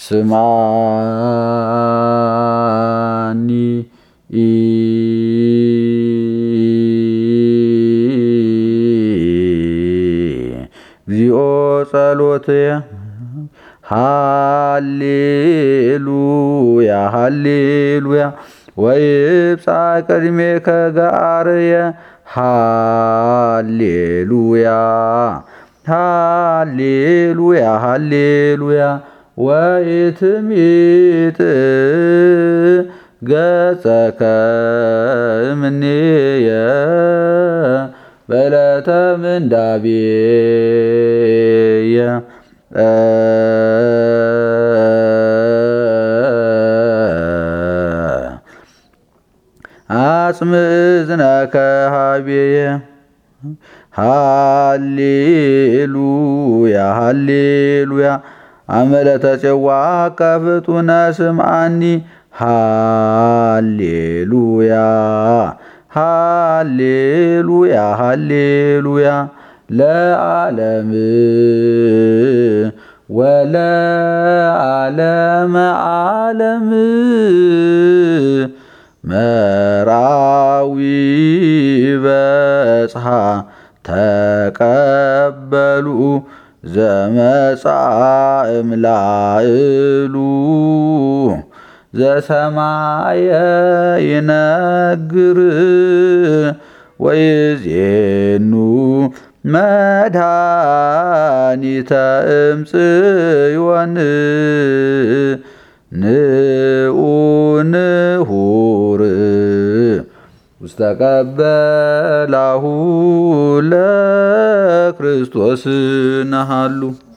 ስማኒ እግዚኦ ጸሎትየ ሃሌሉያ ሃሌሉያ ወይብጽሕ ቅድሜከ ገአርየ ሃሌሉያ ሃሌሉያ ሃሌሉያ ወኢትሚጥ ገጸከ እምኔየ በዕለተ ምንዳቤየ አጽምዕ እዝነከ ኀቤየ ሃሌሉያ ሃሌሉያ አመለተ ፄዋከ ፍጡነ ስምዓኒ ሃሌሉያ ሃሌሉያ ሃሌሉያ ለዓለም ወለዓለመ ዓለም መርዓዊ በጽሐ ተቀበሉ ዘመጽአ እምላእሉ ዘሰማየ ይነግር ወይዜኑ መድኃኒተ እምጽዮን ንዑ ንሁር ውስተ ቀበላሁ ለክርስቶስ ነሃሉ